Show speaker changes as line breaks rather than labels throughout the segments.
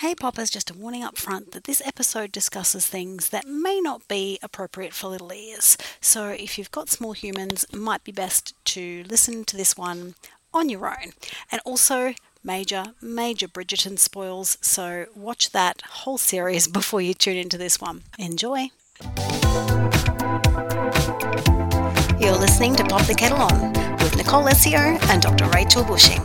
Hey Poppers, just a warning up front that this episode discusses things that may not be appropriate for little ears. So if you've got small humans, it might be best to listen to this one on your own. And also major Bridgerton spoils, so watch that whole series before you tune into this one. Enjoy! You're listening to Pop the Kettle On with Nicole Lessio and Dr. Rachel Bushing.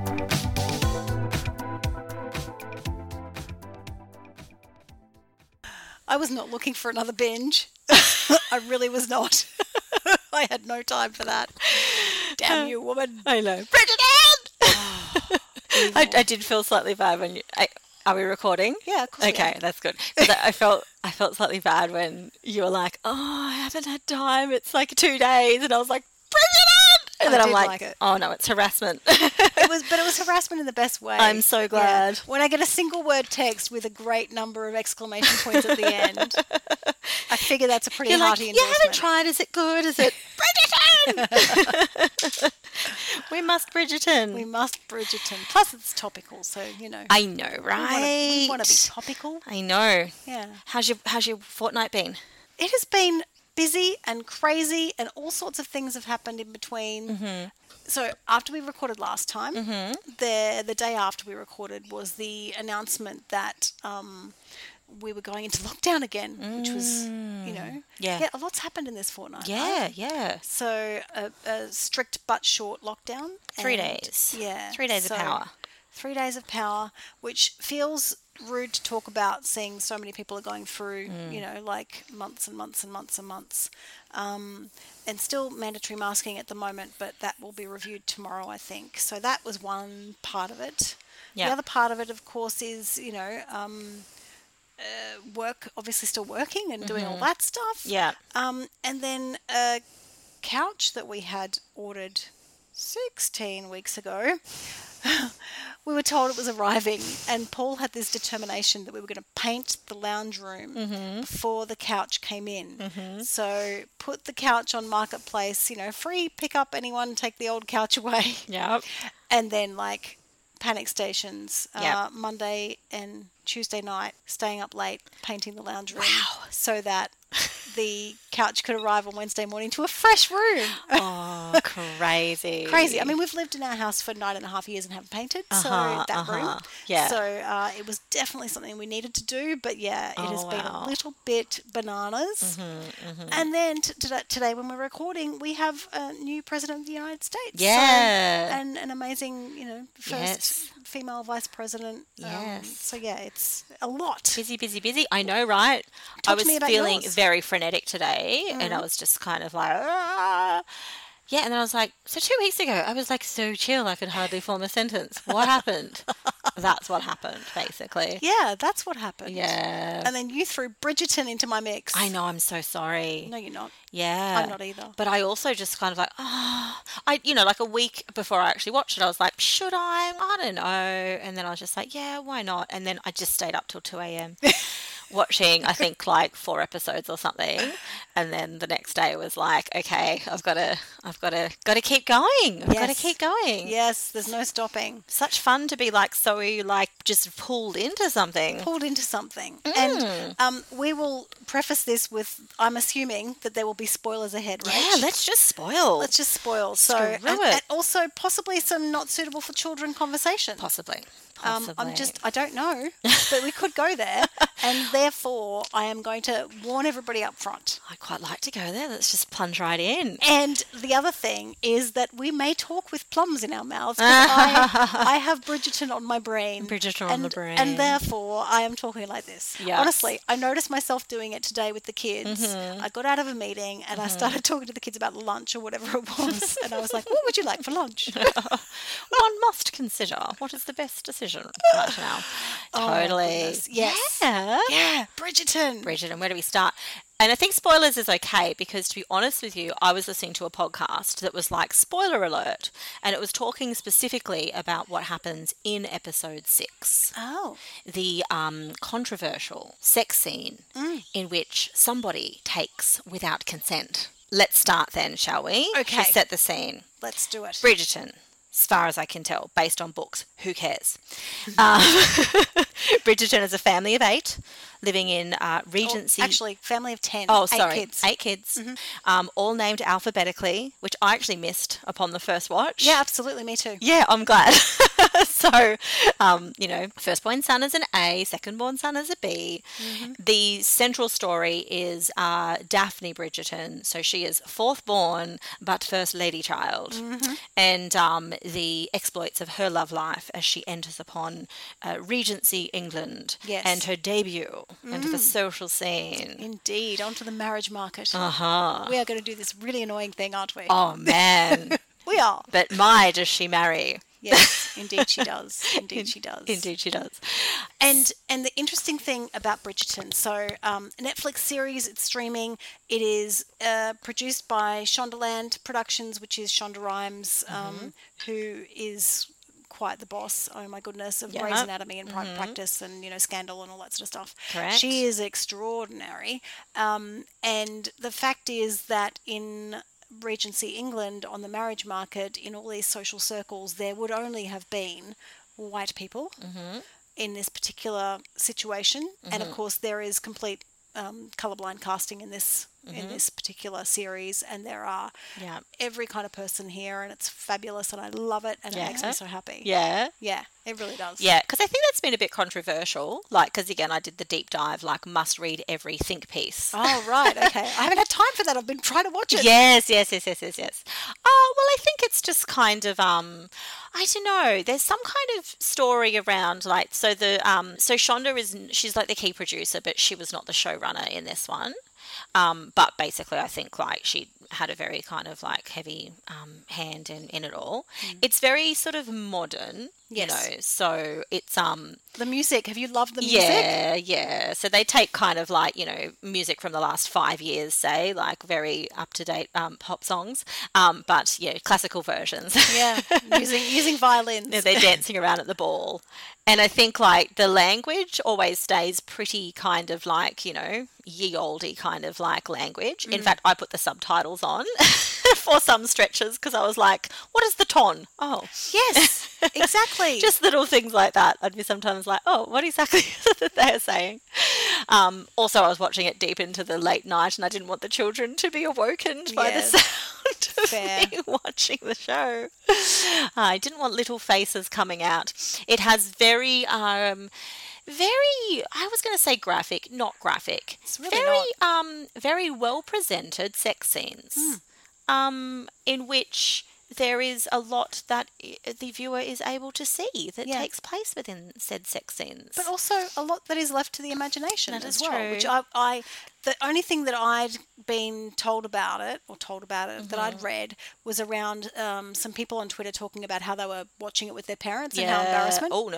I was not looking for another binge. I really was not. I had no time for that. Damn you, woman.
I know.
Bridgerton!
I did feel slightly bad when you... are we recording?
Yeah, of course we
Okay,
are.
that's good. 'Cause I felt slightly bad when you were like, oh, I haven't had time. It's like 2 days. And I was like, Bridgerton! And then
I
I'm
did
like,
like it.
oh, no, it's harassment.
But it was harassment in the best way.
I'm so glad.
Yeah. When I get a single word text with a great number of exclamation points at the end, I figure that's a pretty
You're like,
hearty
you
endorsement.
haven't tried. Is it good? Is it Bridgerton? We must Bridgerton.
We must Bridgerton. Plus it's topical, so, you know.
I know, right?
We want to be topical.
I know.
Yeah.
How's your fortnight been?
It has been busy and crazy, and all sorts of things have happened in between.
Mm-hmm.
So after we recorded last time, the day after we recorded was the announcement that we were going into lockdown again, which was, you know,
Yeah.
a lot's happened in this fortnight.
Yeah,
right?
yeah.
So a strict but short lockdown.
3
and-
days.
Yeah.
3 days of power.
3 days of power, which feels rude to talk about, seeing so many people are going through, you know, like months and months and months and months. And still mandatory masking at the moment, but that will be reviewed tomorrow, I think. So that was one part of it.
Yeah.
The other part of it, of course, is, you know, work, obviously still working and doing all that stuff.
Yeah.
And then a couch that we had ordered 16 weeks ago, we were told it was arriving, and Paul had this determination that we were going to paint the lounge room before the couch came in. So put the couch on Marketplace, you know, free pick up anyone, take the old couch away.
Yep.
And then like panic stations,
Yep.
Monday and Tuesday night, staying up late, painting the lounge room.
Wow.
So that the couch could arrive on Wednesday morning to a fresh room.
Oh, crazy.
Crazy. I mean, we've lived in our house for 9.5 years and haven't painted, so that room.
Yeah.
So it was definitely something we needed to do, but yeah, it has been a little bit bananas. And then today, when we're recording, we have a new president of the United States.
Yeah.
So, and an amazing, you know, first female vice president.
Yes.
So yeah, it's a lot.
Busy. I know, right?
Talk
I
to
was
me about
feeling
yours.
very frenetic today, and I was just kind of like, "Ah." Yeah, and then I was like, so 2 weeks ago, I was like so chill, I could hardly form a sentence. What happened? That's what happened, basically.
Yeah, that's what happened.
Yeah.
And then you threw Bridgerton into my mix.
I know, I'm so sorry.
No, you're not.
Yeah.
I'm not either.
But I also just kind of like, like a week before I actually watched it, I was like, should I? I don't know. And then I was just like, yeah, why not? And then I just stayed up till 2 a.m. watching, I think, like 4 episodes or something. And then the next day was like, okay, I've got to keep going. I've got to
Yes.
keep going.
Yes, there's no stopping.
Such fun to be like so like just pulled into something.
Pulled into something. And we will preface this with, I'm assuming that there will be spoilers ahead, right?
Yeah, let's just spoil.
Let's just spoil. So,
Screw it.
and also possibly some not suitable for children conversations.
Possibly.
I don't know, but we could go there. And therefore, I am going to warn everybody up front.
I'd quite like to go there. Let's just plunge right in.
And the other thing is that we may talk with plums in our mouths, 'cause I have Bridgerton on my brain.
Bridgerton on the brain.
And therefore, I am talking like this.
Yes.
Honestly, I noticed myself doing it today with the kids. I got out of a meeting and I started talking to the kids about lunch or whatever it was. And I was like, what would you like for lunch?
One must consider what is the best decision right now. Totally.
goodness. Yes.
Yeah.
Yeah, Bridgerton.
Bridgerton, where do we start? And I think spoilers is okay because, to be honest with you, I was listening to a podcast that was like spoiler alert, and it was talking specifically about what happens in episode 6.
Oh.
The controversial sex scene in which somebody takes without consent. Let's start then, shall we?
Okay.
To set the scene.
Let's do it.
Bridgerton, as far as I can tell, based on books. Who cares? Um, Bridgerton is a family of 8 living in Regency.
Actually, family of 10.
Oh,
8
sorry.
kids.
8 kids, all named alphabetically, which I actually missed upon the first watch.
Yeah, absolutely. Me too.
Yeah, I'm glad. So, firstborn son is an A, secondborn son is a B. The central story is Daphne Bridgerton. So she is 4th born, but first lady child. And the exploits of her love life as she enters upon Regency England
Yes.
and her debut into the social scene.
Indeed. Onto the marriage market.
Uh-huh.
We are going to do this really annoying thing, aren't we?
Oh, man.
We are.
But my, does she marry?
Yes, indeed she does. Indeed she does.
Indeed she does.
And the interesting thing about Bridgerton, so Netflix series, it's streaming. It is produced by Shondaland Productions, which is Shonda Rhimes, who is quite the boss. Oh my goodness, of Grey's Anatomy and Private Practice and Scandal and all that sort of stuff.
Correct.
She is extraordinary. And the fact is that in Regency England, on the marriage market, in all these social circles, there would only have been white people in this particular situation, and of course there is complete colourblind casting in this particular series, and there are every kind of person here, and it's fabulous, and I love it, and it makes me so happy.
Yeah.
Yeah, it really does.
Yeah, because I think that's been a bit controversial. Like, because again, I did the deep dive, like, must read every think piece.
Oh, right, okay. I haven't had time for that. I've been trying to watch it.
Yes. Oh, well, I think it's just kind of, I don't know. There's some kind of story around, like, so so Shonda she's like the key producer, but she was not the showrunner in this one. But basically, I think like she had a very kind of like heavy hand in it all. It's very sort of modern,
Yes.
so it's
The music. Have you loved the music?
yeah. So they take kind of like music from the last 5 years, say, like very up to date pop songs, but classical versions.
Yeah, using violins.
Yeah, they're dancing around at the ball. And I think like the language always stays pretty kind of like, ye olde kind of like language. In fact, I put the subtitles on for some stretches because I was like, what is the ton? Oh,
Yes, exactly.
just little things like that. I'd be sometimes like, oh, what exactly is it that they're saying? Also, I was watching it deep into the late night and I didn't want the children to be awoken by the sound of me watching the show. I didn't want little faces coming out. It has very, I was going to say graphic, not graphic.
It's really
very well presented sex scenes, in which there is a lot that the viewer is able to see that takes place within said sex scenes.
But also a lot that is left to the imagination
That
as
is
well.
true.
Which the only thing that I'd been told about it that I'd read was around some people on Twitter talking about how they were watching it with their parents and how embarrassment.
Oh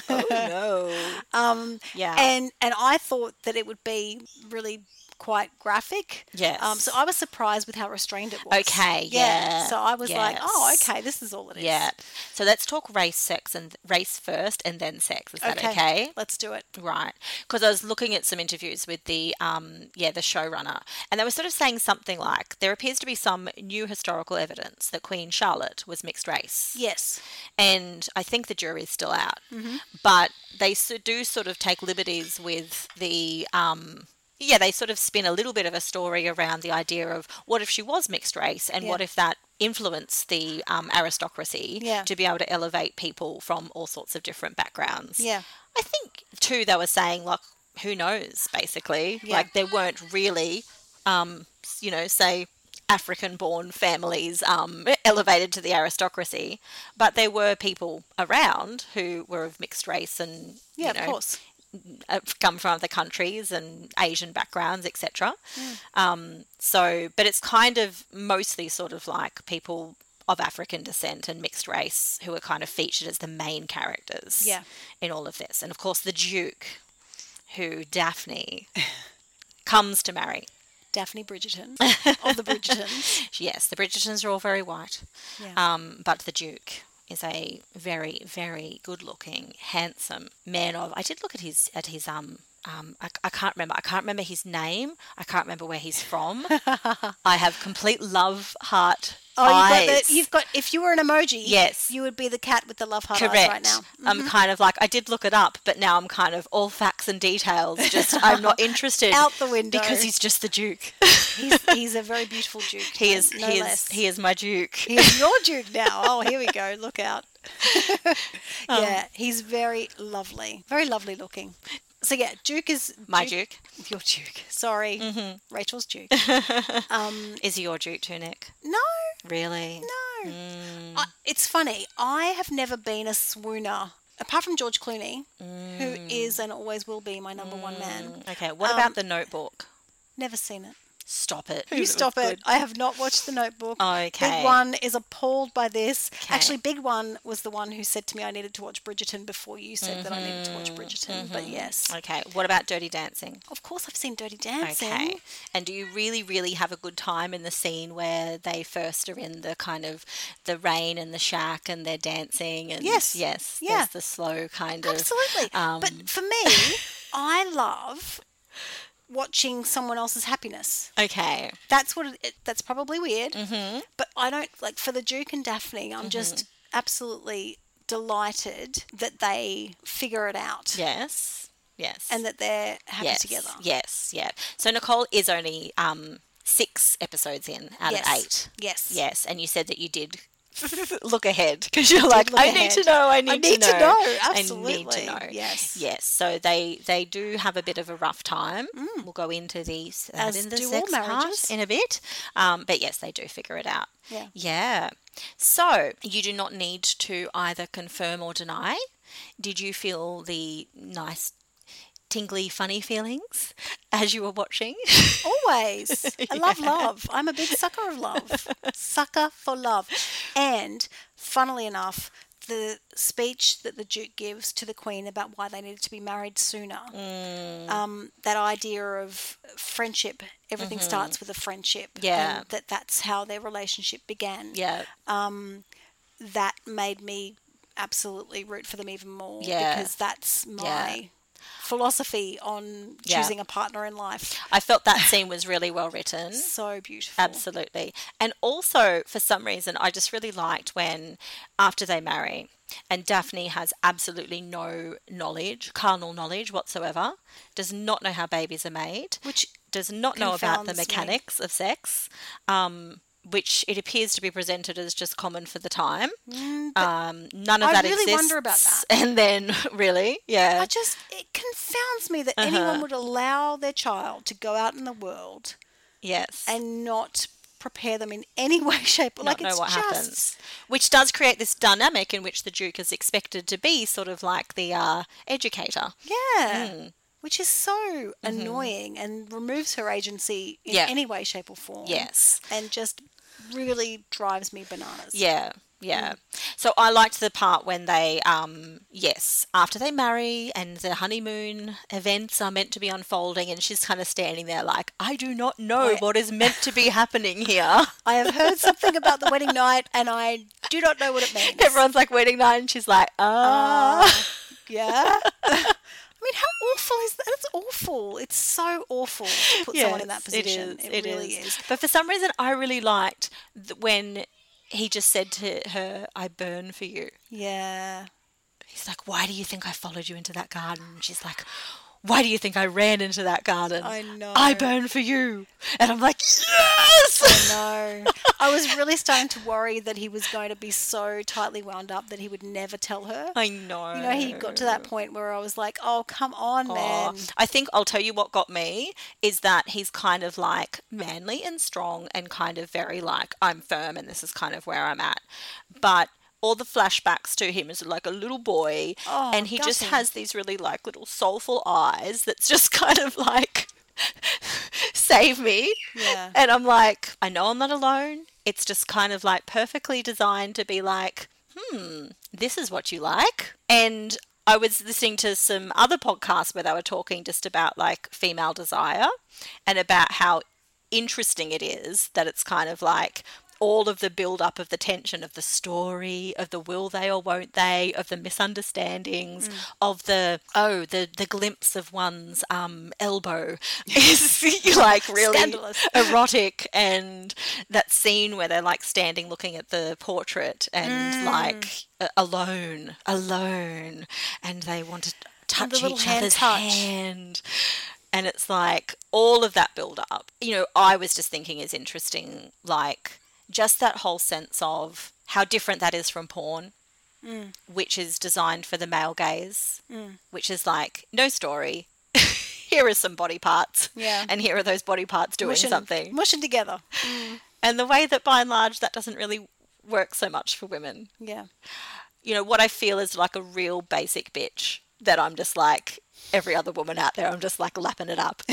no. Yeah.
And I thought that it would be really quite graphic.
Yes.
So I was surprised with how restrained it was.
Okay, yeah.
So I was like,
Yes.
oh, okay, this is all it is.
Yeah. So let's talk race first and then sex. Is that okay?
Let's do it.
Right. Because I was looking at some interviews with the showrunner, and they were sort of saying something like there appears to be some new historical evidence that Queen Charlotte was mixed race.
Yes.
And I think the jury is still out, but they do sort of take liberties with the they sort of spin a little bit of a story around the idea of what if she was mixed race and what if that influenced the aristocracy to be able to elevate people from all sorts of different backgrounds.
Yeah.
I think, too, they were saying, like, who knows, basically. Yeah. Like, there weren't really, say, African-born families elevated to the aristocracy, but there were people around who were of mixed race and,
of course,
come from other countries and Asian backgrounds, etc. But it's kind of mostly sort of like people of African descent and mixed race who are kind of featured as the main characters in all of this. And of course the Duke, who Daphne comes to marry.
Daphne Bridgerton of the Bridgertons.
Yes, the Bridgertons are all very white. Yeah. But the Duke is a very, very good-looking, handsome man of. I did look at his I can't remember. I can't remember his name. I can't remember where he's from. I have complete love heart eyes.
You've got, if you were an emoji,
Yes.
you would be the cat with the love heart eyes
Correct.
right now.
I'm kind of like, I did look it up, but now I'm kind of all facts and details. Just, I'm not interested.
Out the window.
Because he's just the Duke.
He's a very beautiful Duke.
He is,
no
he
less.
is, he is my Duke.
He is your Duke now. Oh, here we go. Look out. Yeah, he's very lovely. Very lovely looking. So yeah, Duke is...
My Duke.
Your Duke. Sorry. Rachel's Duke.
Is he your Duke too, Nick?
No.
Really?
No. It's funny. I have never been a swooner, apart from George Clooney, who is and always will be my number one man.
Okay, what about The Notebook?
Never seen it.
Stop it.
You stop it. I have not watched The Notebook.
Okay.
Big One is appalled by this.
Okay.
Actually, Big One was the one who said to me I needed to watch Bridgerton before you said that I needed to watch Bridgerton. But yes.
Okay, what about Dirty Dancing?
Of course I've seen Dirty Dancing.
Okay. And do you really, really have a good time in the scene where they first are in the kind of the rain and the shack and they're dancing? And
Yes.
Yes.
Yeah.
There's the slow kind of...
Absolutely. But for me, I love watching someone else's happiness.
Okay.
That's that's probably weird. But I don't, like, for the Duke and Daphne, I'm just absolutely delighted that they figure it out.
Yes. Yes.
And that they're happy
yes.
together.
Yes. Yeah. So Nicole is only 6 episodes in out of 8.
Yes.
Yes. And you said that you did look ahead because you're like,
look
I
ahead.
need to know. I need to know.
Absolutely.
I need to know.
Yes.
Yes. So they do have a bit of a rough time. We'll go into
As
in the
do all
sex part
marriages.
in a bit. But yes, they do figure it out.
Yeah.
Yeah. So you do not need to either confirm or deny. Did you feel the nice, tingly, funny feelings as you were watching?
Always. I love love. I'm a big sucker of love. Sucker for love. And funnily enough, the speech that the Duke gives to the Queen about why they needed to be married sooner, that idea of friendship, everything starts with a friendship.
Yeah.
And that's how their relationship began.
Yeah.
That made me absolutely root for them even more.
Yeah.
Because that's my philosophy on choosing a partner in life.
I felt that scene was really well written.
So beautiful.
Absolutely. And also, for some reason, I just really liked when, after they marry, and Daphne has absolutely no knowledge, carnal knowledge whatsoever, does not know how babies are made,
Which
does not know about the
confounds me.
mechanics of sex, which it appears to be presented as just common for the time. None of
I
that
really
exists.
wonder about that.
And then, really, yeah.
it confounds me that anyone would allow their child to go out in the world
Yes.
and not prepare them in any way, shape, or
not
like
know
it's
what
just
happens. Which does create this dynamic in which the Duke is expected to be sort of like the educator.
yeah. Which is so annoying and removes her agency in any way, shape, or form.
Yes.
And just really drives me bananas.
Yeah. Yeah. So I liked the part when they, after they marry and the honeymoon events are meant to be unfolding and she's kind of standing there like, I do not know what is meant to be happening here.
I have heard something about the wedding night and I do not know what it means.
Everyone's like wedding night and she's like,
yeah. I mean, how awful is that? That's awful. It's so awful to put someone in that position. It really is.
But for some reason, I really liked when he just said to her, I burn for you.
Yeah.
He's like, why do you think I followed you into that garden? And she's like, why do you think I ran into that garden?
I know.
I burn for you. And I'm like, yes!
I know. I was really starting to worry that he was going to be so tightly wound up that he would never tell her.
I know.
You know, he got to that point where I was like, oh, come on, man.
I think I'll tell you what got me is that he's kind of like manly and strong and kind of very like, I'm firm and this is kind of where I'm at. But all the flashbacks to him is like a little boy and he just has these really like little soulful eyes that's just kind of like save me.
Yeah.
And I'm like, I know I'm not alone. It's just kind of like perfectly designed to be like, this is what you like. And I was listening to some other podcasts where they were talking just about like female desire and about how interesting it is that it's kind of like all of the build-up of the tension of the story, of the will they or won't they, of the misunderstandings, of the glimpse of one's elbow is like really
Scandalous.
erotic, and that scene where they're like standing looking at the portrait and like alone, and they want to touch
the little
each
hand
other's
touch.
hand. And it's like all of that build up, I was just thinking is interesting, like just that whole sense of how different that is from porn, which is designed for the male gaze, which is like, no story. Here are some body parts.
Yeah.
And here are those body parts doing something.
Mushing together.
And the way that by and large that doesn't really work so much for women.
Yeah.
What I feel is like a real basic bitch that I'm just like, every other woman out there, I'm just like lapping it up.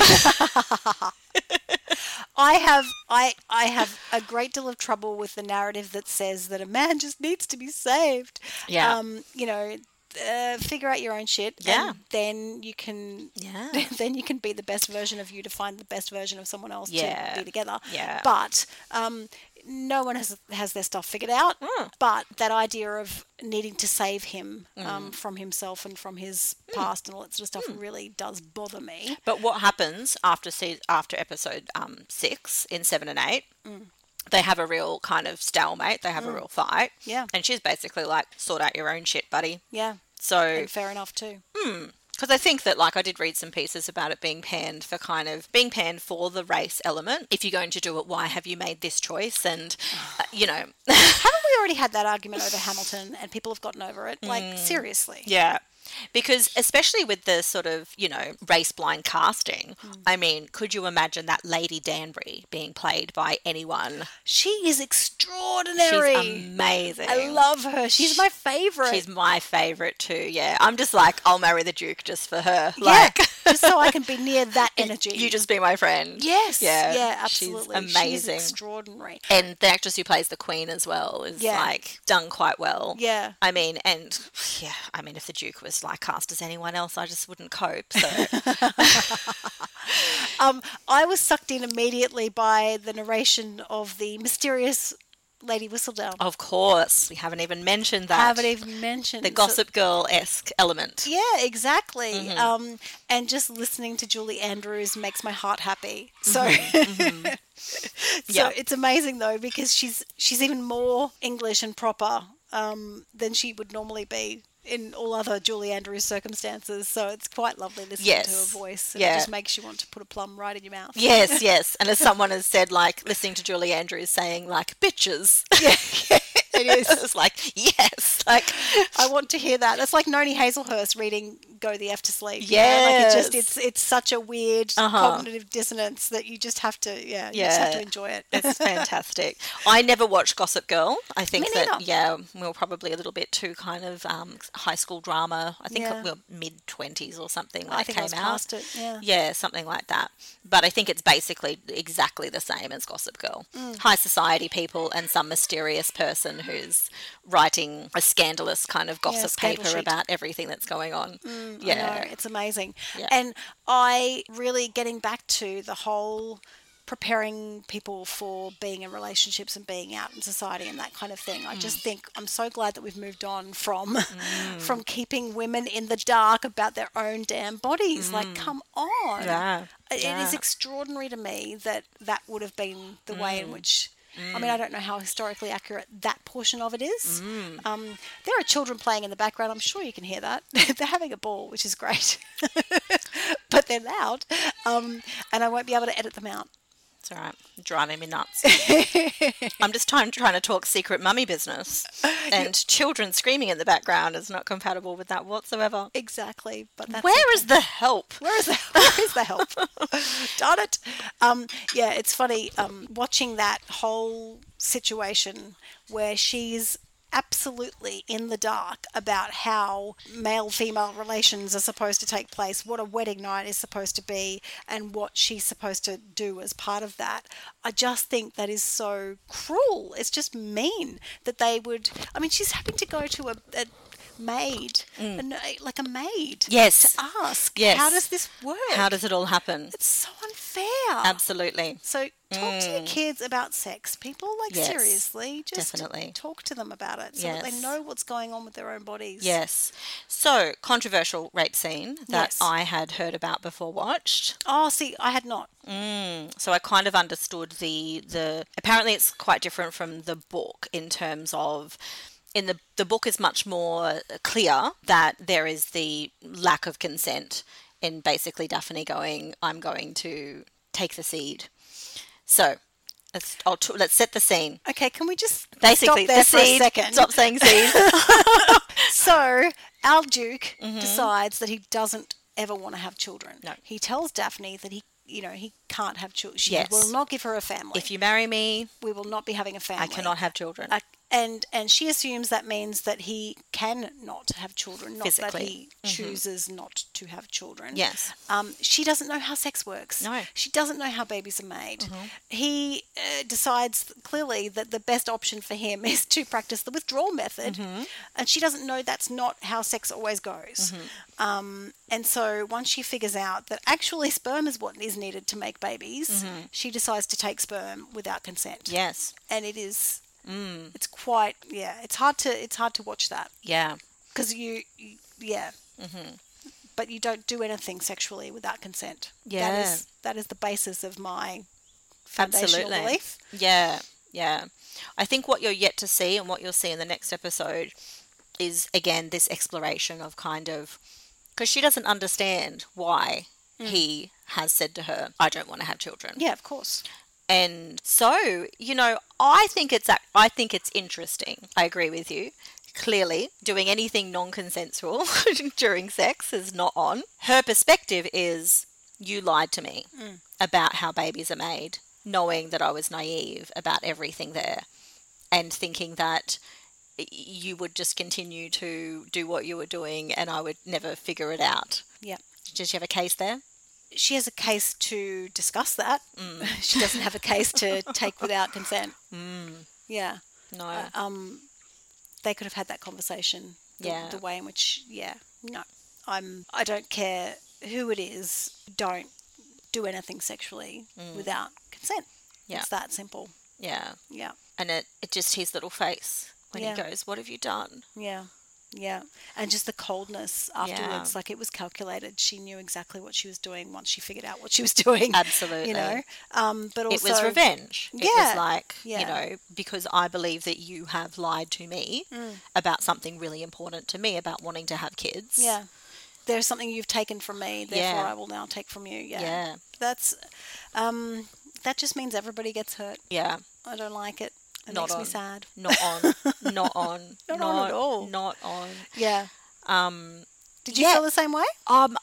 I have a great deal of trouble with the narrative that says that a man just needs to be saved.
Yeah.
Figure out your own shit.
Yeah.
And then you can.
Yeah.
Then you can be the best version of you to find the best version of someone else
Yeah.
to be together.
Yeah.
But no one has their stuff figured out. But that idea of needing to save him from himself and from his past and all that sort of stuff really does bother me.
But what happens after episode 6 in 7 and 8? They have a real kind of stalemate. They have a real fight.
Yeah.
And she's basically like, sort out your own shit, buddy.
Yeah.
So,
And fair enough too.
because I think that, like, I did read some pieces about it being panned for the race element. If you're going to do it, why have you made this choice? And,
Haven't we already had that argument over Hamilton and people have gotten over it? Like, seriously.
yeah. Because especially with the sort of, race blind casting, I mean, could you imagine that Lady Danbury being played by anyone?
She is extraordinary.
She's amazing.
I love her. She's my favourite.
She's my favourite too, yeah. I'm just like, I'll marry the Duke just for her.
Yeah,
Like,
just so I can be near that energy.
you just be my friend.
Yes.
Yeah.
Yeah, absolutely.
She's amazing.
She's extraordinary.
And the actress who plays the Queen as well is like done quite well.
Yeah.
I mean, if the Duke was like cast as anyone else, I just wouldn't cope. So
I was sucked in immediately by the narration of the mysterious Lady Whistledown.
of course, we haven't even mentioned that.
Haven't even mentioned
the Gossip Girl-esque element.
Yeah, exactly. And just listening to Julie Andrews makes my heart happy. So,
Yeah.
it's amazing though because she's even more English and proper than she would normally be in all other Julie Andrews circumstances. So it's quite lovely listening to her voice. And it just makes you want to put a plum right in your mouth.
Yes, yes. And as someone has said, like, listening to Julie Andrews saying, like, bitches.
Yeah, it is.
It's like, yes. Like,
I want to hear that. That's like Noni Hazelhurst reading Go the F to Sleep.
Yes.
Like it's such a weird cognitive dissonance that you just have to, you just have to enjoy it.
It's fantastic. I never watched Gossip Girl. I think
Me neither.
we were probably a little bit too kind of high school drama. I think
Yeah.
we were mid-20s or something
I
like
think
came
I was
out.
past it, yeah.
Yeah, something like that. But I think it's basically exactly the same as Gossip Girl. High society people and some mysterious person who's writing a scandalous kind of gossip
scandal
paper
sheet.
about everything that's going on.
I
Yeah.
know, it's amazing.
Yeah.
And I really getting back to the whole preparing people for being in relationships and being out in society and that kind of thing. I just think I'm so glad that we've moved on from from keeping women in the dark about their own damn bodies. Like, come on.
Yeah.
It is extraordinary to me that that would have been the way in which... I mean, I don't know how historically accurate that portion of it is. There are children playing in the background. I'm sure you can hear that. They're having a ball, which is great. But they're loud. And I won't be able to edit them out.
It's all right. Driving me nuts. I'm just trying to talk secret mummy business. And children screaming in the background is not compatible with that whatsoever.
Exactly. But that's
Where is the help?
Where is the help? Darn it. Yeah, it's funny watching that whole situation where she's absolutely in the dark about how male-female relations are supposed to take place, what a wedding night is supposed to be, and what she's supposed to do as part of that. I just think that is so cruel. It's just mean that they would... I mean, she's having to go to a maid, like a maid,
Yes.
to ask,
Yes.
how does this work?
How does it all happen?
It's so unfair. fair.
Absolutely.
So talk to your kids about sex. People, like,
Yes,
seriously, just
definitely.
talk to them about it so that they
Yes.
know what's going on with their own bodies.
Yes. So, controversial rape scene that
Yes.
I had heard about before watched.
Oh, see, I had not.
So I kind of understood the apparently it's quite different from the book in terms of in the book is much more clear that there is the lack of consent in basically Daphne going, I'm going to take the seed. So let's set the scene.
Okay, can we just
Basically,
stop there
the
for a
seed.
second?
Stop saying seed.
So, our Duke decides that he doesn't ever want to have children.
No.
He tells Daphne that he can't have children. She
Yes.
will not give her a family.
If you marry me,
We will not be having a family.
I cannot have children.
And she assumes that means that he can not have children, not that
Physically.
he chooses not to have children.
Yes.
She doesn't know how sex works.
No.
She doesn't know how babies are made. He decides clearly that the best option for him is to practice the withdrawal method, and she doesn't know that's not how sex always goes. And so once she figures out that actually sperm is what is needed to make babies, she decides to take sperm without consent.
Yes.
And it is... It's quite, it's hard to watch that
Yeah.
because but you don't do anything sexually without consent.
Yeah.
That is the basis of my foundational
Absolutely.
belief.
Yeah. Yeah. I think what you're yet to see and what you'll see in the next episode is, again, this exploration of kind of, because she doesn't understand why he has said to her, I don't want to have children.
Yeah, of course.
And so, I think it's interesting. I agree with you. Clearly, doing anything non-consensual during sex is not on. Her perspective is, you lied to me about how babies are made, knowing that I was naive about everything there, and thinking that you would just continue to do what you were doing and I would never figure it out.
Yeah.
Does she have a case there?
She has a case to discuss that. She doesn't have a case to take without consent. Yeah.
No.
They could have had that conversation.
Yeah.
The way in which, no. I don't care who it is, don't do anything sexually without consent.
Yeah.
It's that simple.
Yeah.
Yeah.
And it just his little face when
Yeah.
he goes, what have you done?
Yeah. Yeah. And just the coldness afterwards, like it was calculated. She knew exactly what she was doing once she figured out what she was doing.
Absolutely.
But also...
It was revenge. It
Yeah.
was like,
Yeah.
because I believe that you have lied to me about something really important to me about wanting to have kids.
Yeah. There's something you've taken from me, therefore
Yeah.
I will now take from you. Yeah.
Yeah.
That's... that just means everybody gets hurt.
Yeah.
I don't like it. It
Not
makes me
on.
sad.
Not on. Not on.
Not on at all.
Not on.
Yeah. Did you
yeah.
feel the same way?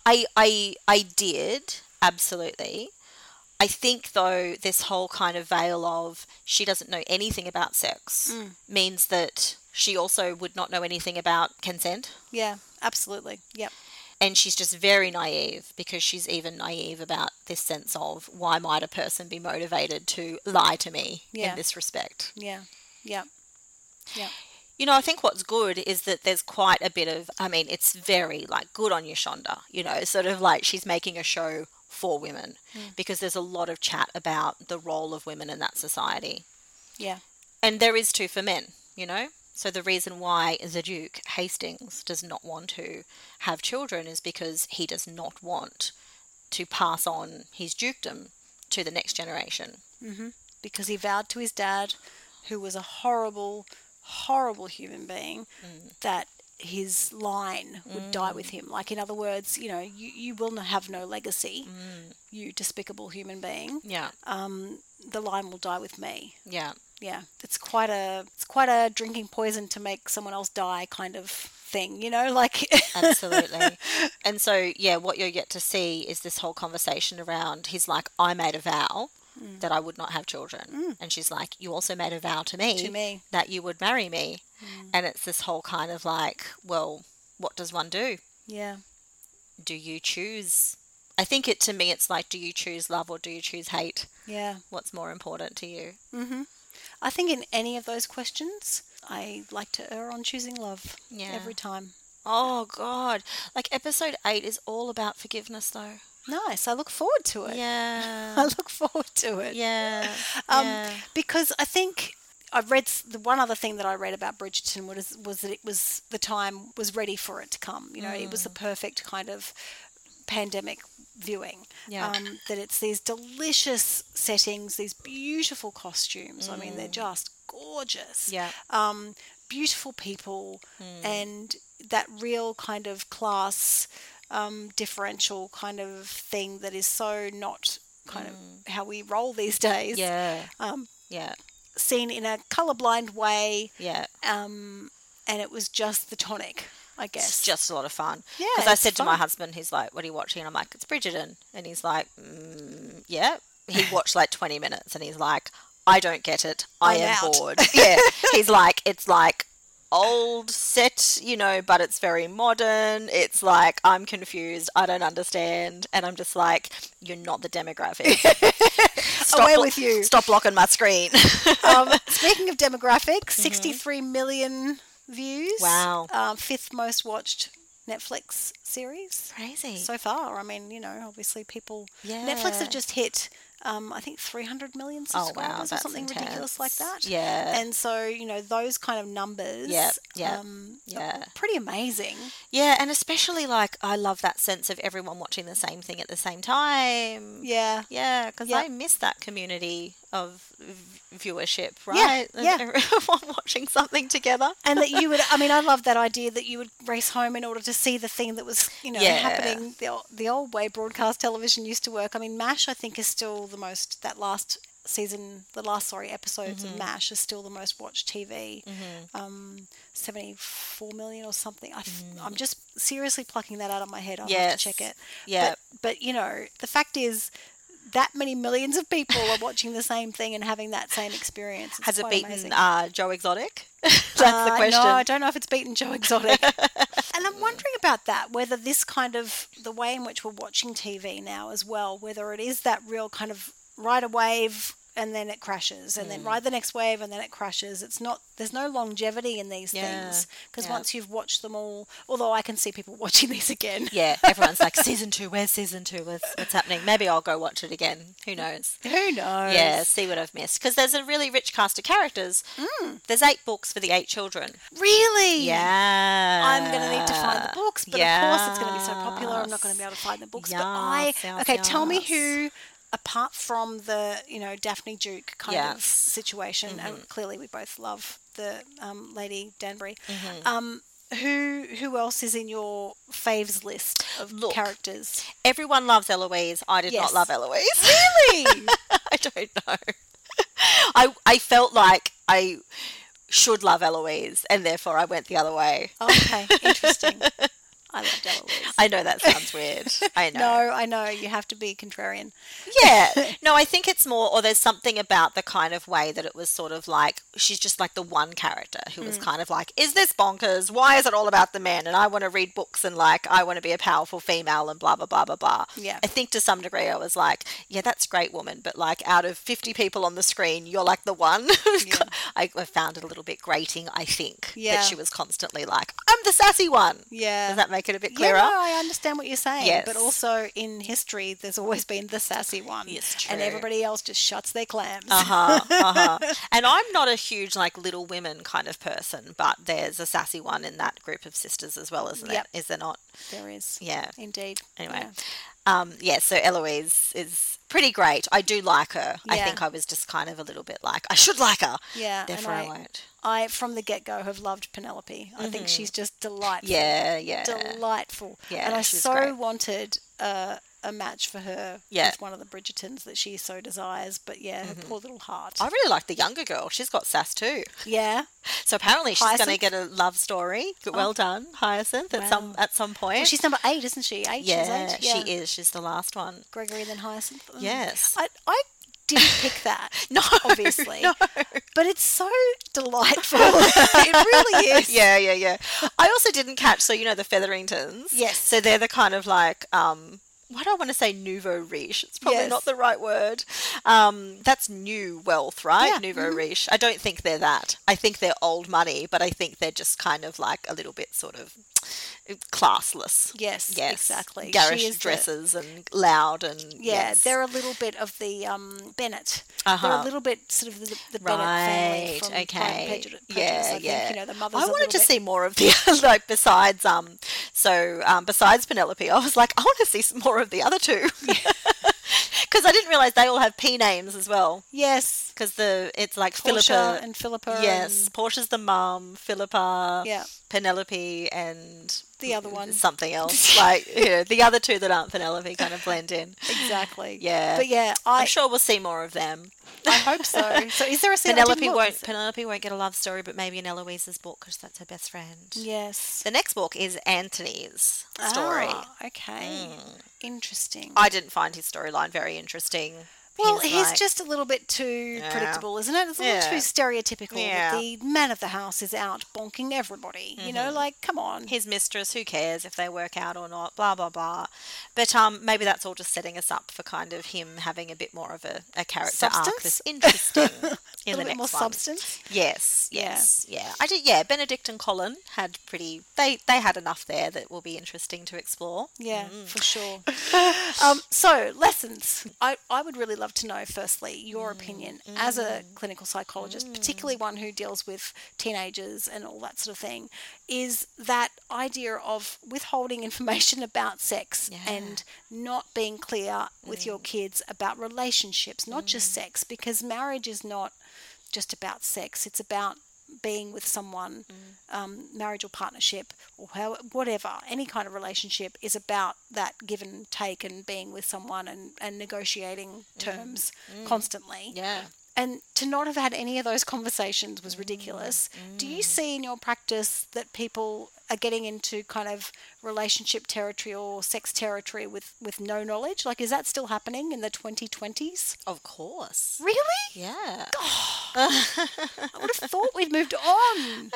I did, absolutely. I think, though, this whole kind of veil of she doesn't know anything about sex means that she also would not know anything about consent.
Yeah, absolutely. Yep.
And she's just very naive because she's even naive about this sense of why might a person be motivated to lie to me
Yeah.
in this respect.
Yeah. Yep. Yep.
I think what's good is that there's quite a bit of, it's very like good on you, Shonda, sort of like she's making a show for women because there's a lot of chat about the role of women in that society.
Yeah.
And there is too for men, So the reason why the Duke, Hastings, does not want to have children is because he does not want to pass on his dukedom to the next generation.
Mm-hmm. Because he vowed to his dad, who was a horrible, horrible human being, that his line would die with him. Like, in other words, you will have no legacy, you despicable human being.
Yeah.
The line will die with me.
Yeah.
Yeah, it's quite a drinking poison to make someone else die kind of thing, like.
Absolutely. And so, what you're yet to see is this whole conversation around, he's like, I made a vow that I would not have children. And she's like, you also made a vow to me that you would marry me. And it's this whole kind of like, well, what does one do?
Yeah.
Do you choose? I think to me, it's like, do you choose love or do you choose hate?
Yeah.
What's more important to you?
Mm-hmm. I think in any of those questions, I like to err on choosing love every time.
Oh, God. Like, episode 8 is all about forgiveness, though.
Nice. I look forward to it.
Yeah.
I look forward to it.
Yeah.
Because I think I read the one other thing that I read about Bridgerton was that it was the time was ready for it to come. You know, it was the perfect kind of pandemic viewing.
Yeah.
That it's these delicious settings, these beautiful costumes. I mean, they're just gorgeous.
Yeah.
Beautiful people, and that real kind of class differential kind of thing that is so not kind of how we roll these days.
Yeah.
Yeah. Seen in a colourblind way.
Yeah.
And it was just the tonic, I guess.
It's just a lot of fun.
Yeah,
Because I
it's
said to my
fun.
husband, he's like, what are you watching? And I'm like, it's Bridgerton. And he's like, yeah. He watched like 20 minutes and he's like, I don't get it. I
I'm
am
out."
bored. Yeah. He's like, it's like old set, you know, but it's very modern. It's like, I'm confused. I don't understand. And I'm just like, you're not the demographic.
Away with you.
Stop blocking my screen.
Speaking of demographics, 63 million views.
Wow.
Fifth most watched Netflix series
Crazy.
so far. I mean, you know, obviously people...
Yeah.
Netflix have just hit, I think, 300 million subscribers or
that's
something ridiculous like
intense.
that.
Yeah.
And so, you know, those kind of numbers...
Yeah, yeah,
are pretty amazing.
Yeah, and especially like I love that sense of everyone watching the same thing at the same time.
Yeah.
Yeah, because
Yep.
I miss that community of viewership,
Yeah,
right?
yeah.
Everyone watching something together.
And that you would, I mean, I love that idea that you would race home in order to see the thing that was, you know,
Yeah.
happening the old way broadcast television used to work. I mean, MASH, I think, is still the most, that last season, episodes of MASH is still the most watched TV. 74 million or something. I'm just seriously plucking that out of my head. I'll have to check it.
Yeah.
But, you know, the fact is, that many millions of people are watching the same thing and having that same experience. It's
Has it
quite
beaten
amazing.
Joe Exotic? That's the question.
No, I don't know if it's beaten Joe Exotic. And I'm wondering about that, whether this kind of, the way in which we're watching TV now as well, whether it is that real kind of ride a wave and then it crashes, and then ride the next wave and then it crashes. It's not, there's no longevity in these things, because once you've watched them all, although I can see people watching these again.
Yeah, everyone's like, season 2, where's season 2? What's happening? Maybe I'll go watch it again. Who knows?
Who knows?
Yeah, see what I've missed. Because there's a really rich cast of characters. There's 8 books for the 8 children.
Really?
Yeah.
I'm going to need to find the books, but of course it's going to be so popular, I'm not going to be able to find the books. But tell me who, apart from the, you know, Daphne Duke kind of situation, and clearly we both love the Lady Danbury, who else is in your faves list of characters?
Everyone loves Eloise. I did not love Eloise.
Really?
I don't know. I felt like I should love Eloise, and therefore I went the other way.
Okay, interesting. I loved Eloise.
I know that sounds weird. I know.
No, I know. You have to be contrarian.
Yeah. No, I think it's more, or there's something about the kind of way that it was sort of like, she's just like the one character who was kind of like, is this bonkers? Why is it all about the men? And I want to read books and like, I want to be a powerful female and blah, blah, blah, blah, blah.
Yeah.
I think to some degree I was like, yeah, that's great, woman. But like out of 50 people on the screen, you're like the one. I found it a little bit grating, I think.
Yeah.
That she was constantly like, I'm the sassy one.
Yeah.
Does that make it a bit clearer?
Yeah, no, I understand what you're saying.
Yes.
But also in history, there's always been the sassy one.
Yes, true.
And everybody else just shuts their clams.
And I'm not a huge like Little Women kind of person, but there's a sassy one in that group of sisters as well, isn't
Yep.
it? Is there not?
There is.
Yeah.
Indeed.
Anyway.
Yeah.
So Eloise is pretty great. I do like her. I
Yeah.
think I was just kind of a little bit like, I should like her.
Yeah.
Therefore
and
I won't.
I, from the get-go, have loved Penelope. I think she's just delightful.
Yeah, yeah.
Delightful.
Yeah,
and I
she's
so
great.
wanted a match for her
Yeah.
with one of the Bridgertons that she so desires. But yeah, her poor little heart.
I really like the younger girl. She's got sass too.
Yeah.
So apparently she's going to
Hyacinth?
get a love story. Well done, Hyacinth, at some point.
Well, she's number 8, isn't she? 8?
yeah,
She's 8? Yeah.
she is. She's the last one.
Gregory then Hyacinth.
Yes.
I didn't pick that.
No,
obviously.
no.
But it's so delightful. It really is.
Yeah. I also didn't catch, so you know the Featheringtons?
Yes.
So they're the kind of like why do I want to say nouveau riche? It's probably
Yes.
not the right word. That's new wealth, right?
Yeah.
Nouveau riche. I don't think they're that. I think they're old money, but I think they're just kind of like a little bit sort of classless.
Yes,
Yes.
exactly.
Garish
She is
dresses and loud and
yeah,
yes.
they're a little bit of the Bennett.
Uh-huh.
They're a little bit sort of the Bennett family
Right.
from
Okay.
Pride and Prejudice.
Yeah.
I think,
Yeah.
you know, the mother's
I
a
wanted
little
to
bit.
see more of the like besides besides Penelope. I was like, I want to see some more of the other two because I didn't realize they all have P names as well.
Yes,
Because it's like
Portia
Philippa
and Philippa.
Yes,
and,
Portia's the mum, Philippa,
yeah,
Penelope, and
the other one.
something else. Like the other two that aren't Penelope kind of blend in.
Exactly.
Yeah,
But yeah,
I'm sure we'll see more of them.
I hope so. So is there a scene? I didn't look.
Penelope won't get a love story, but maybe in Eloise's book because that's her best friend.
Yes.
The next book is Antony's story.
Ah, okay. Interesting.
I didn't find his storyline very interesting.
Well, he's
like-
just a little bit too
Yeah.
predictable, isn't it? It's a little
Yeah.
too stereotypical
Yeah.
that the man of the house is out bonking everybody. You know, like, come on.
his mistress, who cares if they work out or not, blah, blah, blah. But maybe that's all just setting us up for kind of him having a bit more of a character arc
Substance?
that's interesting
A
in the
little bit
next
more
one.
substance.
Yes,
Yeah.
yes, yeah. Benedict and Colin had they had enough there that will be interesting to explore.
Yeah, for sure. So, lessons. I would really love to know, firstly, your opinion as a clinical psychologist, particularly one who deals with teenagers and all that sort of thing, is that idea of withholding information about sex
Yeah.
and not being clear with your kids about relationships, not just sex, because marriage is not just about sex, it's about being with someone, marriage or partnership or whatever, any kind of relationship is about that give and take and being with someone and negotiating terms constantly.
Yeah.
And to not have had any of those conversations was ridiculous. Do you see in your practice that people are getting into kind of relationship territory or sex territory with no knowledge? Like, is that still happening in the 2020s?
Of course.
Really?
Yeah.
I would have thought we'd moved on.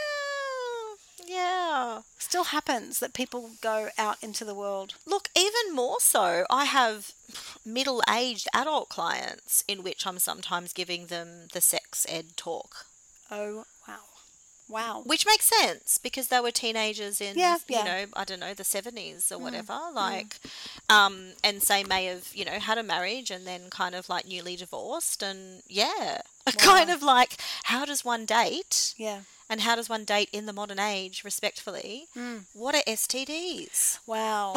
Yeah.
Still happens that people go out into the world.
Look, even more so, I have middle-aged adult clients in which I'm sometimes giving them the sex ed talk.
Oh, wow. Wow.
Which makes sense because they were teenagers in,
Yeah.
you know, I don't know, the 70s or whatever. And say may have, had a marriage and then kind of like newly divorced. And yeah, kind of like, how does one date?
Yeah.
And how does one date in the modern age, respectfully? What are STDs?
Wow.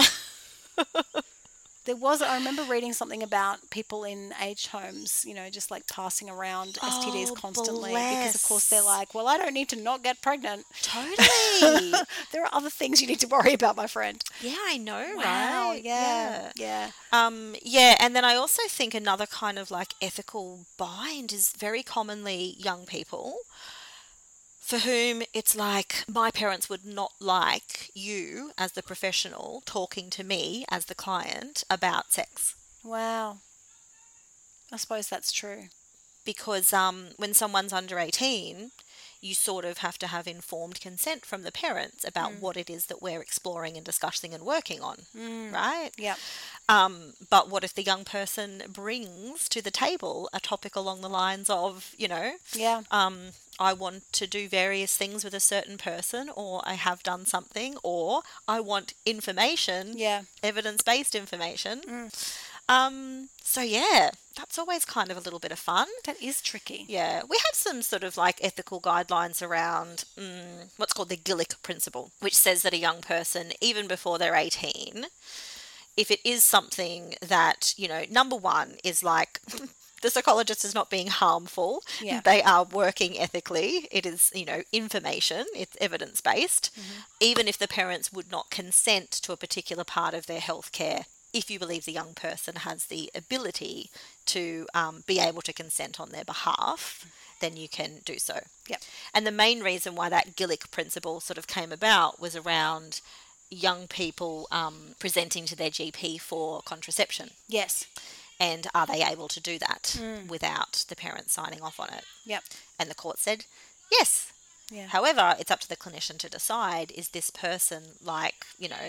I remember reading something about people in aged homes, just like passing around STDs constantly because, of course, they're like, well, I don't need to not get pregnant.
Totally.
There are other things you need to worry about, my friend.
Yeah, I know,
Wow.
right?
Yeah.
Yeah, and then I also think another kind of like ethical bind is very commonly young people for whom it's like, my parents would not like you as the professional talking to me as the client about sex.
Wow. I suppose that's true.
Because when someone's under 18, you sort of have to have informed consent from the parents about what it is that we're exploring and discussing and working on, right?
Yeah.
But what if the young person brings to the table a topic along the lines of,
Yeah.
I want to do various things with a certain person, or I have done something, or I want information,
Yeah.
evidence-based information. So yeah, that's always kind of a little bit of fun.
That is tricky.
Yeah, we have some sort of like ethical guidelines around what's called the Gillick principle, which says that a young person, even before they're 18, if it is something that, number one is like the psychologist is not being harmful.
Yeah.
They are working ethically. It is, information. It's evidence-based. Even if the parents would not consent to a particular part of their healthcare, if you believe the young person has the ability to be able to consent on their behalf, then you can do so.
Yep.
And the main reason why that Gillick principle sort of came about was around young people presenting to their GP for contraception.
Yes.
And are they able to do that without the parents signing off on it?
Yep.
And the court said, yes.
Yeah.
However, it's up to the clinician to decide, is this person like,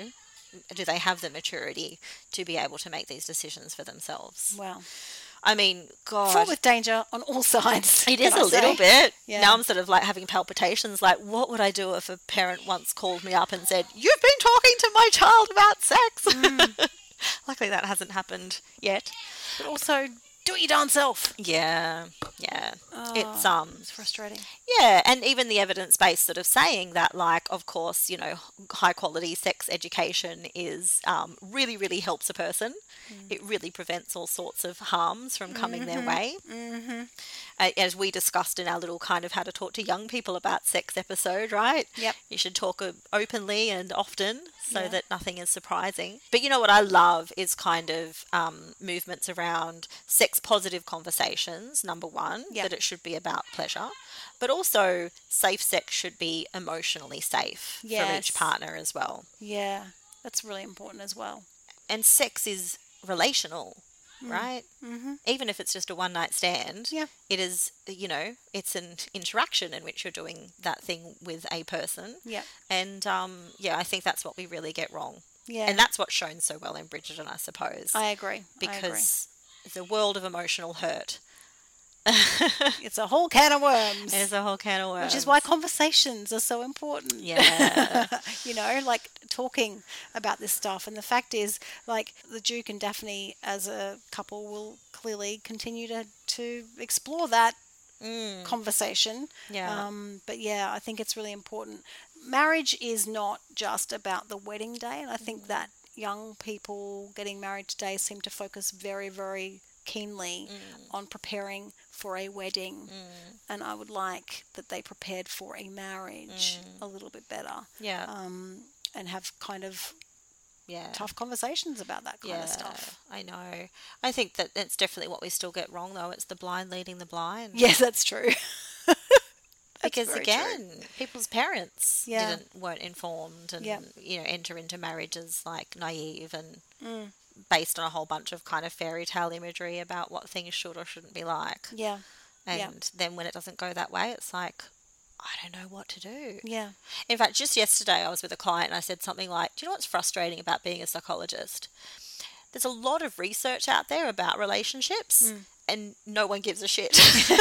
do they have the maturity to be able to make these decisions for themselves?
Wow.
I mean, God.
Fraught with danger on all sides.
It is
can I
a little
say.
bit.
Yeah.
Now I'm sort of like having palpitations. Like, what would I do if a parent once called me up and said, "You've been talking to my child about sex"? Luckily, that hasn't happened yet.
But also, do it your darn self.
Yeah, yeah. It's
It's frustrating.
yeah, and even the evidence base sort of saying that, like, of course, high quality sex education is really, really helps a person. It really prevents all sorts of harms from coming their way. As we discussed in our little kind of how to talk to young people about sex episode, right?
Yep.
You should talk openly and often so
Yeah.
that nothing is surprising. But you know what I love is kind of movements around sex positive conversations, number one,
Yep.
that it should be about pleasure. But also, safe sex should be emotionally safe for
Yes.
each partner as well.
Yeah. That's really important as well.
And sex is relational, right?
Mm-hmm.
Even if it's just a one night stand,
Yeah.
it is, it's an interaction in which you're doing that thing with a person.
Yeah.
And I think that's what we really get wrong.
Yeah.
And that's what's shown so well in Bridgerton, I suppose.
I agree.
Because the world of emotional hurt
it's a whole can of worms.
is a whole can of worms.
Which is why conversations are so important.
Yeah.
Like talking about this stuff. And the fact is, like, the Duke and Daphne as a couple will clearly continue to explore that conversation.
Yeah.
But yeah, I think it's really important. Marriage is not just about the wedding day. And I think that young people getting married today seem to focus very, very keenly on preparing for a wedding, and I would like that they prepared for a marriage a little bit better,
Yeah.
and have kind of
Yeah.
tough conversations about that kind of stuff.
I know. I think that it's definitely what we still get wrong, though. It's the blind leading the blind.
Yes, that's true.
Because
very
again, people's parents
Yeah.
weren't informed and
Yep.
enter into marriages like naive and based on a whole bunch of kind of fairy tale imagery about what things should or shouldn't be like.
Yeah,
And then when it doesn't go that way, it's like, I don't know what to do.
yeah,
In fact, just yesterday I was with a client and I said something like, "Do you know what's frustrating about being a psychologist? There's a lot of research out there about relationships and no one gives a shit."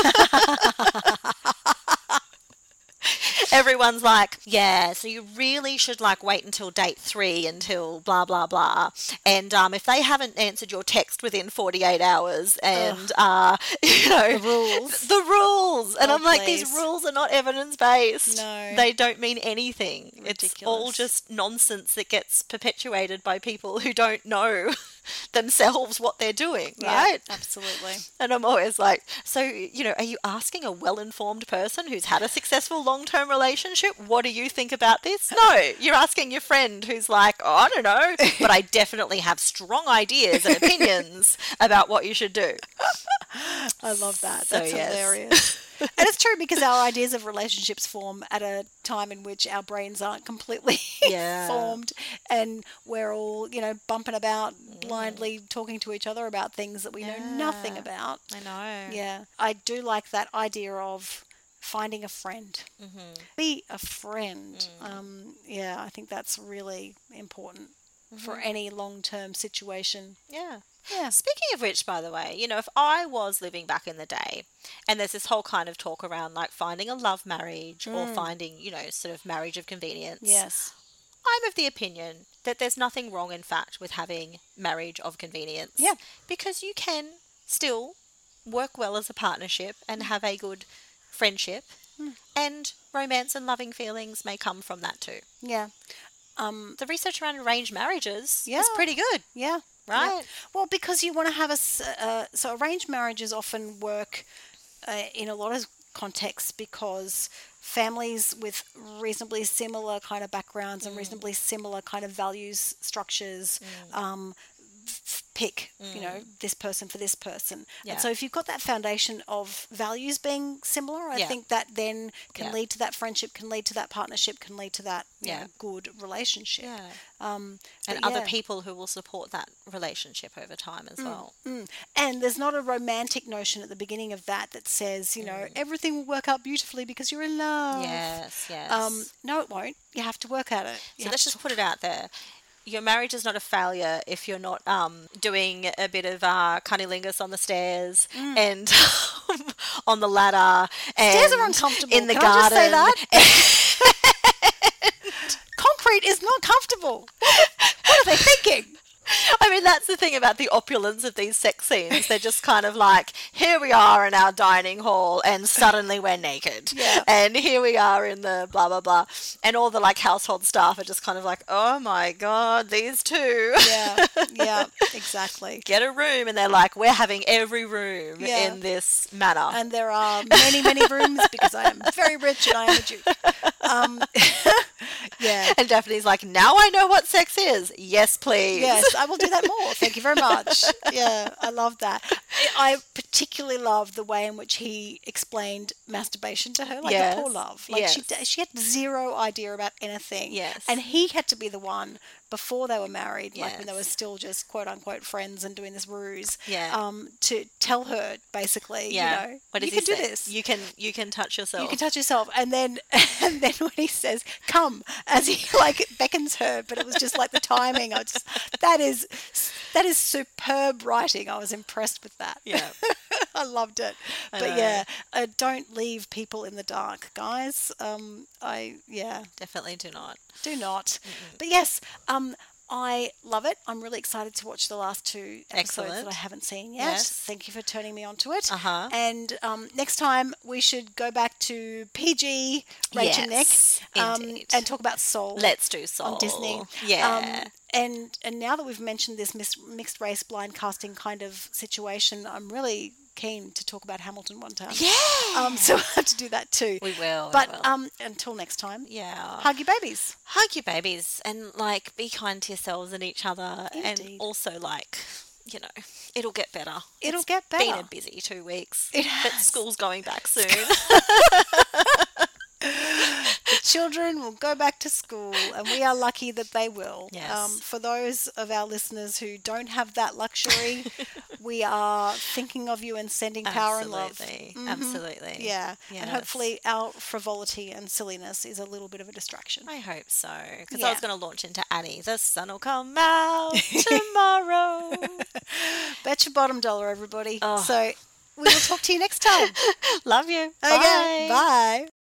Everyone's like, "Yeah, so you really should like wait until date 3 until blah blah blah, and if they haven't answered your text within 48 hours, and
the rules.
the rules." And
Oh,
I'm like, these
please.
rules are not evidence based.
No.
They don't mean anything. It's all
Ridiculous.
just nonsense that gets perpetuated by people who don't know themselves what they're doing, right?
Yeah, absolutely.
And I'm always like, so, are you asking a well-informed person who's had a successful long-term relationship, what do you think about this? No, you're asking your friend who's like, "Oh, I don't know, but I definitely have strong ideas and opinions about what you should do."
I love that.
So,
That's
yes.
hilarious. And it's true because our ideas of relationships form at a time in which our brains aren't completely
Yeah.
formed, and we're all, bumping about blindly talking to each other about things that we know nothing
Yeah.
about.
I know.
Yeah. I do like that idea of finding a friend. Be a friend. I think that's really important for any long-term situation.
Yeah.
Yeah.
Speaking of which, by the way, if I was living back in the day and there's this whole kind of talk around like finding a love marriage or finding, sort of marriage of convenience.
Yes.
I'm of the opinion that there's nothing wrong, in fact, with having marriage of convenience.
Yeah.
Because you can still work well as a partnership and have a good friendship, and romance and loving feelings may come from that too.
Yeah.
The research around arranged marriages
Yeah.
is pretty good,
Yeah.
right?
Yeah. Well, because you want to have so arranged marriages often work in a lot of contexts because families with reasonably similar kind of backgrounds and reasonably similar kind of values structures pick, this person for this person.
Yeah.
And so if you've got that foundation of values being similar, I
Yeah.
think that then can
Yeah.
lead to that friendship, can lead to that partnership, can lead to that
Yeah.
good relationship.
Yeah.
And
And other people who will support that relationship over time as well.
And there's not a romantic notion at the beginning of that says, everything will work out beautifully because you're in love.
Yes, yes.
No, it won't. You have to work at it. You
So
have
let's
to-
just put it out there. your marriage is not a failure if you're not doing a bit of cunnilingus on the stairs and on the ladder and
Stairs are uncomfortable.
in the
Can
garden.
I just say that? Concrete is not comfortable. What are they thinking?
I mean, that's the thing about the opulence of these sex scenes. They're just kind of like, here we are in our dining hall and suddenly we're naked.
Yeah.
And here we are in the blah, blah, blah. And all the like household staff are just kind of like, oh my God, these two.
Yeah, exactly.
Get a room. And they're like, we're having every room
Yeah.
in this manor.
And there are many, many rooms because I am very rich and I am a Duke. Yeah.
And Daphne's like, now I know what sex is. Yes, please.
Yes, I will do that more. Thank you very much. Yeah, I love that. I particularly love the way in which he explained masturbation to her, like
Yes.
the poor love. Like she had zero idea about anything.
Yes.
And he had to be the one before they were married, like when they
Yes.
were still just quote unquote friends and doing this ruse.
Yeah.
To tell her basically,
Yeah.
you know,
What does
you
he
can do
say?
this.
You can touch yourself.
You can touch yourself, and then when he says "come" as he like beckons her, but it was just like the timing. That is superb writing. I was impressed with that.
Yeah.
I loved it.
I
But
know.
yeah, don't leave people in the dark, guys.
Definitely do not.
Do not. But yes, I love it. I'm really excited to watch the last two episodes
Excellent.
that I haven't seen yet.
Yes.
Thank you for turning me onto it.
Uh-huh.
And next time we should go back to PG, Rach and Nick,
Yes, indeed.
and talk about Soul
Let's do Soul.
on Disney.
Yeah.
And now that we've mentioned this mixed race blind casting kind of situation, I'm really keen to talk about Hamilton one time.
Yeah.
So we'll have to do that too.
We will.
But
we will.
until next time,
Yeah.
hug your babies.
Hug your babies and like be kind to yourselves and each other. And
Indeed.
also like, you know, it'll get better.
It'll
It's
get better.
been a busy 2 weeks.
It
But
has.
school's going back soon.
The children will go back to school, and we are lucky that they will.
Yes.
For those of our listeners who don't have that luxury, we are thinking of you and sending power and love.
Absolutely.
Mhm.
Absolutely.
Yeah, and
Yes.
hopefully our frivolity and silliness is a little bit of a distraction.
I hope so. Because
Yeah.
I was going to launch into Annie. The sun will come out tomorrow.
Bet your bottom dollar, everybody.
Oh.
So we will talk to you next time.
Love you.
Okay, bye.